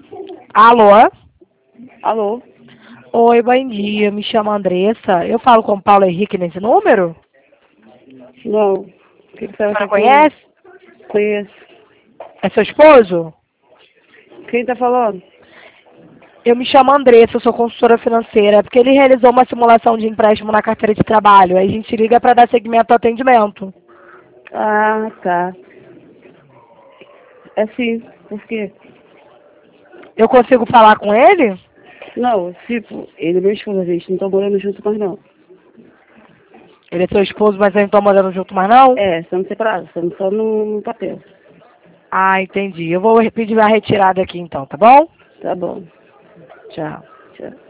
Alô? Alô? Oi, bom dia. Me chamo Andressa. Eu falo com o Paulo Henrique nesse número? Não. O que você A acha senhora que conhece? conheço? É seu esposo? Quem tá falando? Eu me chamo Andressa, eu sou consultora financeira, porque ele realizou uma simulação de empréstimo na carteira de trabalho. Aí a gente liga para dar seguimento ao atendimento. Ah, tá. É sim. Por quê? Eu consigo falar com ele? Não, tipo, ele e meu esposo, a gente não tá morando junto mais não. Ele é seu esposo, mas vocês não estão morando junto mais não? É, estamos separados, estamos só no papel. Ah, entendi. Eu vou pedir a retirada aqui então, tá bom? Tá bom. Tchau. Tchau.